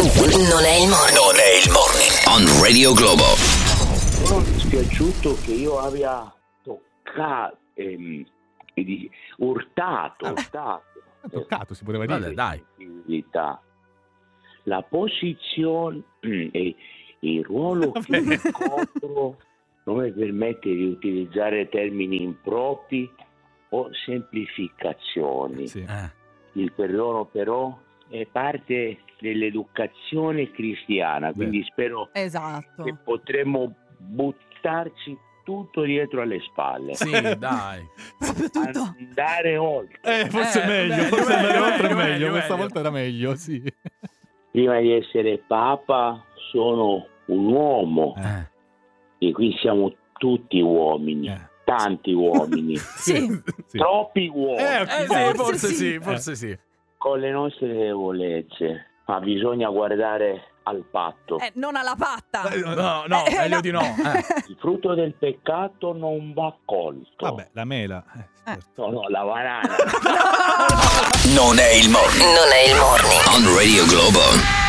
Non è il morning. Non è il morning. On Radio Globo. Sono dispiaciuto che io abbia toccato, urtato. Toccato, si poteva dire. Vabbè, dai. La posizione e il ruolo che ricopro non mi permette di utilizzare termini impropri o semplificazioni. Sì. Il perdono però è parte dell'educazione cristiana, quindi spero Esatto. che potremo buttarci tutto dietro alle spalle. Sì, dai. Proprio tutto. Andare oltre. Forse è meglio, meglio, forse andare meglio, oltre è meglio, meglio. Questa meglio. volta era meglio, sì. Prima di essere papa sono un uomo e qui siamo tutti uomini, tanti uomini, Sì. Sì. troppi uomini Forse sì. con le nostre debolezze, ma bisogna guardare al patto. Non alla patta. No, meglio no. di no. Il frutto del peccato non va colto. Vabbè, la mela. No, la banana. Non è il morning. Non è il morning. On Radio Globo.